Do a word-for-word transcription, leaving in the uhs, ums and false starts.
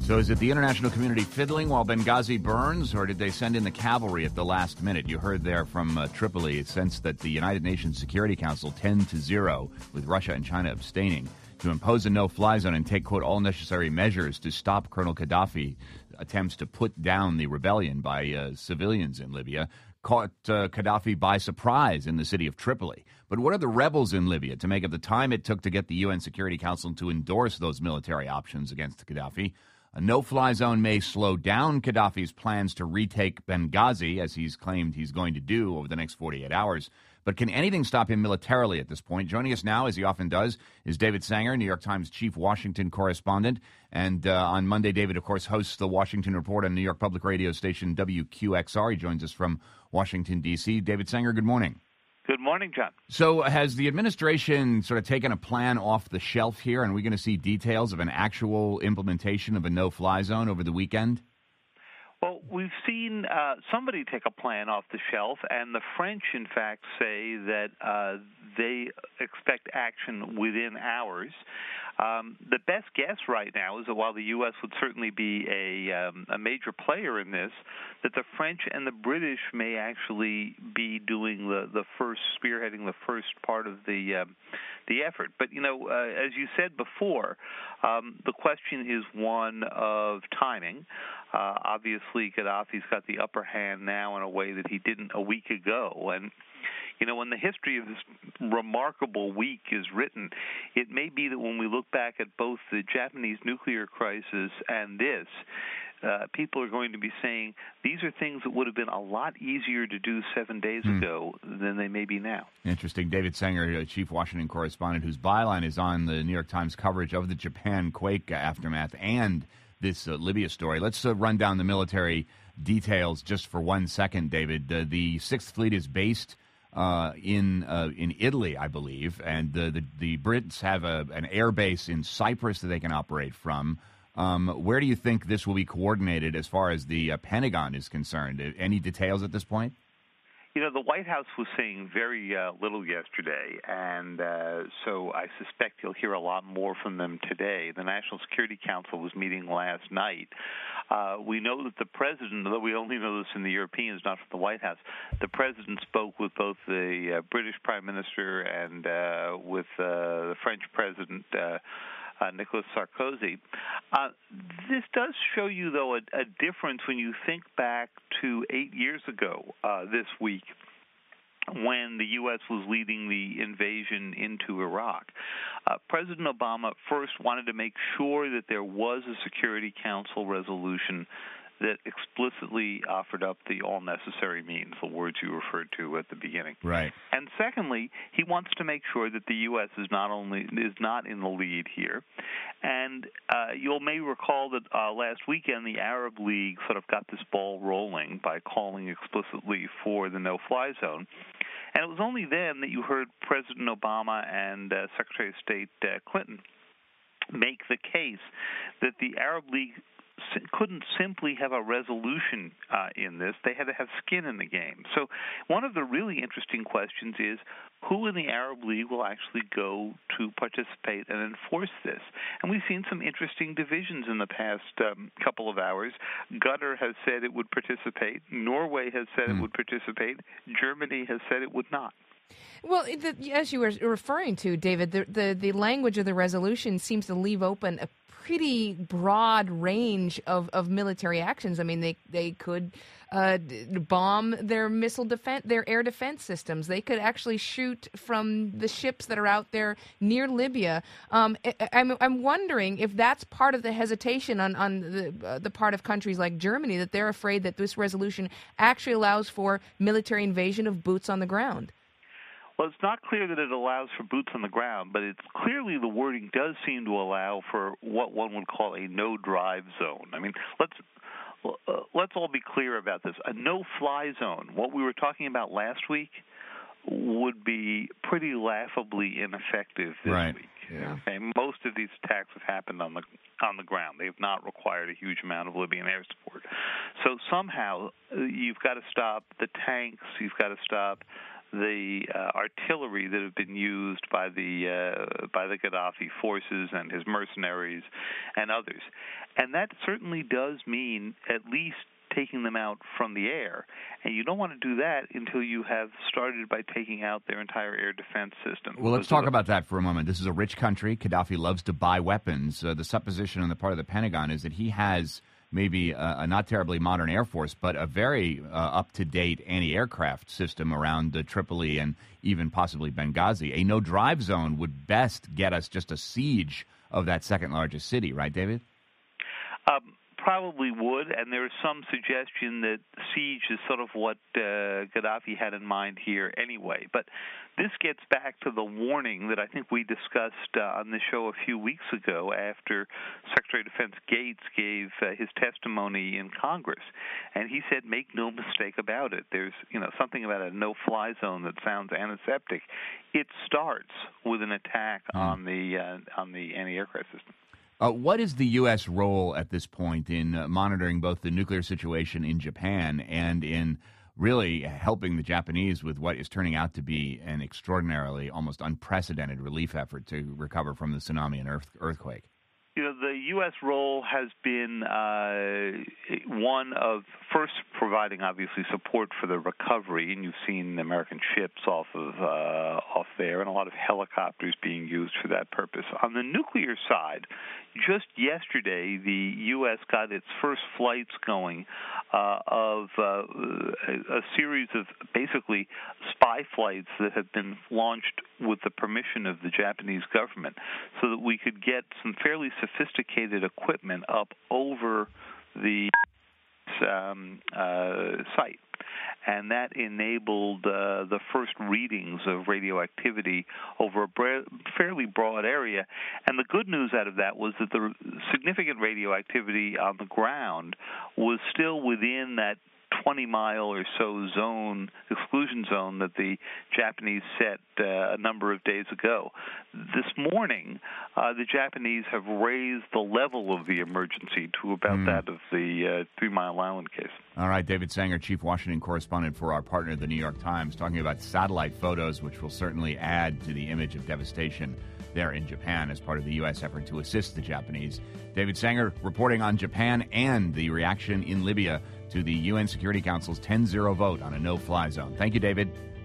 So is it the international community fiddling while Benghazi burns, or did they send in the cavalry at the last minute? You heard there from uh, Tripoli, it sensed that the United Nations Security Council ten to zero, with Russia and China abstaining, to impose a no-fly zone and take, quote, all necessary measures to stop Colonel Gaddafi attempts to put down the rebellion by uh, civilians in Libya, caught uh, Gaddafi by surprise in the city of Tripoli. But what are the rebels in Libya to make of the time it took to get the U N Security Council to endorse those military options against Gaddafi? A no-fly zone may slow down Gaddafi's plans to retake Benghazi, as he's claimed he's going to do over the next forty-eight hours. But can anything stop him militarily at this point? Joining us now, as he often does, is David Sanger, New York Times chief Washington correspondent. And uh, on Monday, David, of course, hosts the Washington Report on New York public radio station W Q X R. He joins us from Washington, D C. David Sanger, good morning. Good morning, John. So has the administration sort of taken a plan off the shelf here, and are we going to see details of an actual implementation of a no-fly zone over the weekend? Well, we've seen uh, somebody take a plan off the shelf, and the French, in fact, say that uh, they expect action within hours. Um, the best guess right now is that while the U S would certainly be a, um, a major player in this, that the French and the British may actually be doing the, the first, spearheading the first part of the um, the effort. But, you know, uh, as you said before, um, the question is one of timing. Uh, obviously, Gaddafi's got the upper hand now in a way that he didn't a week ago. And, you know, when the history of this remarkable week is written, it may be that when we look back at both the Japanese nuclear crisis and this, uh, people are going to be saying these are things that would have been a lot easier to do seven days hmm. ago than they may be now. Interesting. David Sanger, chief Washington correspondent, whose byline is on the New York Times coverage of the Japan quake aftermath and this uh, Libya story. Let's uh, run down the military details just for one second, David. Uh, the Sixth Fleet is based uh, in uh, in Italy, I believe, and the, the, the Brits have a, an air base in Cyprus that they can operate from. Um, where do you think this will be coordinated as far as the uh, Pentagon is concerned? Any details at this point? You know, the White House was saying very uh, little yesterday, and uh, so I suspect you'll hear a lot more from them today. The National Security Council was meeting last night. Uh, we know that the president, although we only know this from the Europeans, not from the White House, the president spoke with both the uh, British Prime Minister and uh, with uh, the French President, uh, Uh, Nicolas Sarkozy. Uh, this does show you, though, a, a difference when you think back to eight years ago uh, this week when the U S was leading the invasion into Iraq. Uh, President Obama first wanted to make sure that there was a Security Council resolution that explicitly offered up the all necessary means, the words you referred to at the beginning. Right. And secondly, he wants to make sure that the U S is not only is not in the lead here. And uh, you'll may recall that uh, last weekend the Arab League sort of got this ball rolling by calling explicitly for the no-fly zone. And it was only then that you heard President Obama and uh, Secretary of State uh, Clinton make the case that the Arab League couldn't simply have a resolution uh, in this. They had to have skin in the game. So one of the really interesting questions is who in the Arab League will actually go to participate and enforce this? And we've seen some interesting divisions in the past um, couple of hours. Qatar has said it would participate. Norway has said mm. it would participate. Germany has said it would not. Well, the, as you were referring to, David, the, the, the language of the resolution seems to leave open a pretty broad range of, of military actions. I mean, they they could uh, bomb their missile defense, their air defense systems. They could actually shoot from the ships that are out there near Libya. Um, I, I'm I'm wondering if that's part of the hesitation on on the uh, the part of countries like Germany, that they're afraid that this resolution actually allows for military invasion of boots on the ground. Well, it's not clear that it allows for boots on the ground, but it's clearly the wording does seem to allow for what one would call a no-drive zone. I mean, let's uh, let's all be clear about this. A no-fly zone, what we were talking about last week, would be pretty laughably ineffective this right. week. Yeah. Okay, most of these attacks have happened on the on the ground. They have not required a huge amount of Libyan air support. So somehow uh, you've got to stop the tanks. You've got to stop the uh, artillery that have been used by the uh, by the Gaddafi forces and his mercenaries and others. And that certainly does mean at least taking them out from the air. And you don't want to do that until you have started by taking out their entire air defense system. Well, let's talk about that for a moment. This is a rich country. Gaddafi loves to buy weapons. Uh, the supposition on the part of the Pentagon is that he has maybe a, a not terribly modern Air Force, but a very uh, up-to-date anti-aircraft system around uh, Tripoli and even possibly Benghazi. A no-drive zone would best get us just a siege of that second-largest city, right, David? Um, probably would, and there is some suggestion that siege is sort of what uh, Gaddafi had in mind here anyway. But this gets back to the warning that I think we discussed uh, on the show a few weeks ago after Secretary of Defense Gates gave uh, his testimony in Congress. And he said, make no mistake about it. There's, you know, something about a no-fly zone that sounds antiseptic. It starts with an attack mm. on the uh, on the anti-aircraft system. Uh, what is the U S role at this point in uh, monitoring both the nuclear situation in Japan and in really helping the Japanese with what is turning out to be an extraordinarily, almost unprecedented relief effort to recover from the tsunami and earth- earthquake? You know, the U S role has been uh, one of first providing, obviously, support for the recovery, and you've seen American ships off of uh, off there, and a lot of helicopters being used for that purpose. On the nuclear side, just yesterday, the U S got its first flights going uh, of uh, a, a series of basically spy flights that have been launched with the permission of the Japanese government, so that we could get some fairly sophisticated equipment up over the um, uh, site. And that enabled uh, the first readings of radioactivity over a bra- fairly broad area. And the good news out of that was that the significant radioactivity on the ground was still within that twenty-mile or so zone, exclusion zone, that the Japanese set uh, a number of days ago. This morning, uh, the Japanese have raised the level of the emergency to about mm. that of the uh, Three Mile Island case. All right, David Sanger, Chief Washington Correspondent for our partner, the New York Times, talking about satellite photos, which will certainly add to the image of devastation there in Japan as part of the U S effort to assist the Japanese. David Sanger reporting on Japan and the reaction in Libya to the U N Security Council's ten zero vote on a no-fly zone. Thank you, David.